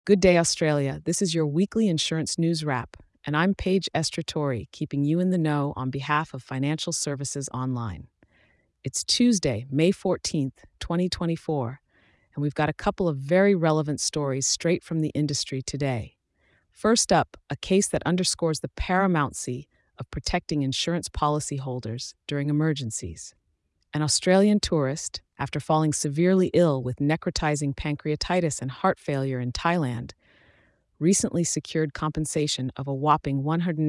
Good day, Australia. This is your weekly insurance news wrap, and I'm Paige Estratori, keeping you in the know on behalf of Financial Services Online. It's Tuesday, May 14th, 2024, and we've got a couple of very relevant stories straight from the industry today. First up, a case that underscores the paramountcy of protecting insurance policyholders during emergencies. An Australian tourist, after falling severely ill with necrotizing pancreatitis and heart failure in Thailand, recently secured compensation of a whopping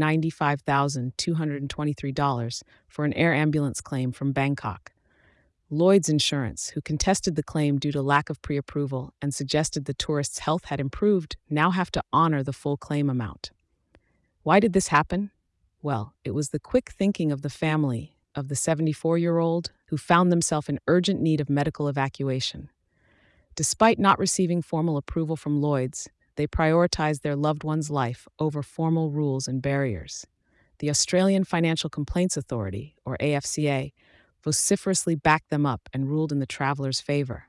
$195,223 for an air ambulance claim from Bangkok. Lloyd's Insurance, who contested the claim due to lack of pre-approval and suggested the tourist's health had improved, now have to honor the full claim amount. Why did this happen? Well, it was the quick thinking of the family of the 74-year-old who found themselves in urgent need of medical evacuation. Despite not receiving formal approval from Lloyd's, they prioritized their loved one's life over formal rules and barriers. The Australian Financial Complaints Authority, or AFCA, vociferously backed them up and ruled in the traveler's favor.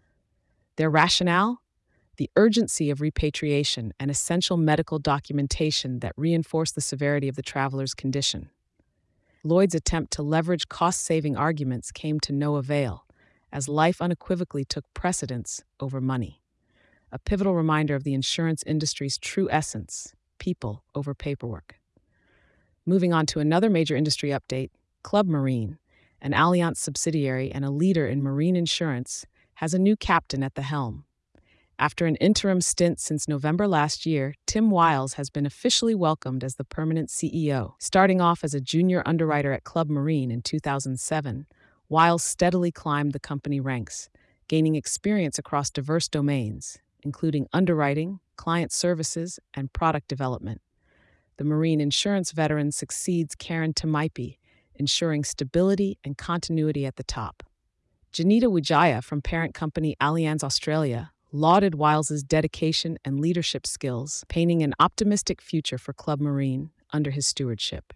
Their rationale? The urgency of repatriation and essential medical documentation that reinforced the severity of the traveler's condition. Lloyd's attempt to leverage cost-saving arguments came to no avail, as life unequivocally took precedence over money. A pivotal reminder of the insurance industry's true essence: people over paperwork. Moving on to another major industry update, Club Marine, an Allianz subsidiary and a leader in marine insurance, has a new captain at the helm. After an interim stint since November last year, Tim Wiles has been officially welcomed as the permanent CEO. Starting off as a junior underwriter at Club Marine in 2007, Wiles steadily climbed the company ranks, gaining experience across diverse domains, including underwriting, client services, and product development. The marine insurance veteran succeeds Karen Tamaipi, ensuring stability and continuity at the top. Janita Wijaya from parent company Allianz Australia lauded Wiles's dedication and leadership skills, painting an optimistic future for Club Marine under his stewardship.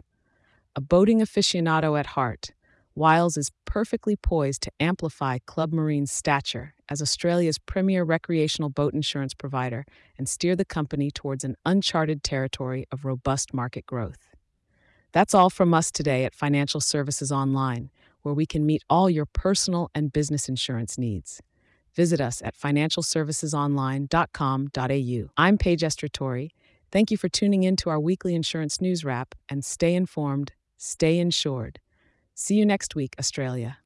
A boating aficionado at heart, Wiles is perfectly poised to amplify Club Marine's stature as Australia's premier recreational boat insurance provider and steer the company towards an uncharted territory of robust market growth. That's all from us today at Financial Services Online, where we can meet all your personal and business insurance needs. Visit us at financialservicesonline.com.au. I'm Paige Estratori. Thank you for tuning in to our weekly insurance news wrap, and stay informed, stay insured. See you next week, Australia.